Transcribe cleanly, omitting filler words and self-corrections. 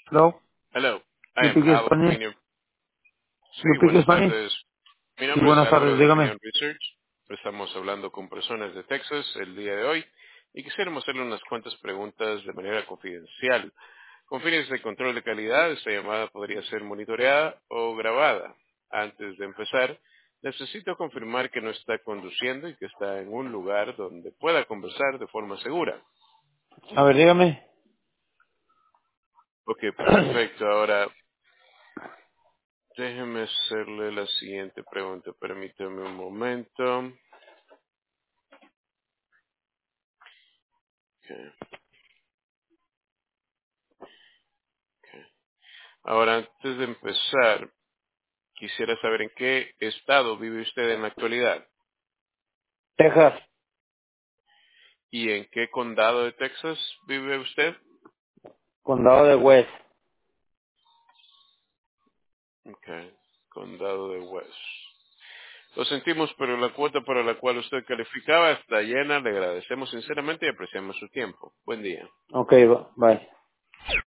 Hello. Hello, I ¿You am speak Al Spanish? Opinion. Sí, ¿You speak buenas Spanish? tardes. Mi Sí, nombre es buenas Álvaro tardes, de dígame. Opinion Research. Estamos hablando con personas de Texas el día de hoy y quisiéramos hacerle unas cuantas preguntas de manera confidencial. Con fines de control de calidad, esta llamada podría ser monitoreada o grabada. Antes de empezar, necesito confirmar que no está conduciendo y que está en un lugar donde pueda conversar de forma segura. A ver, dígame. Ok, perfecto. Ahora, déjeme hacerle la siguiente pregunta. Permítame un momento. Ok. Ahora, antes de empezar, quisiera saber en qué estado vive usted en la actualidad Texas, y en qué condado de Texas vive usted. condado de West. Ok, condado de West. Lo sentimos, pero la cuota para la cual usted calificaba está llena. Le agradecemos sinceramente y apreciamos su tiempo. Buen día. Ok, bye.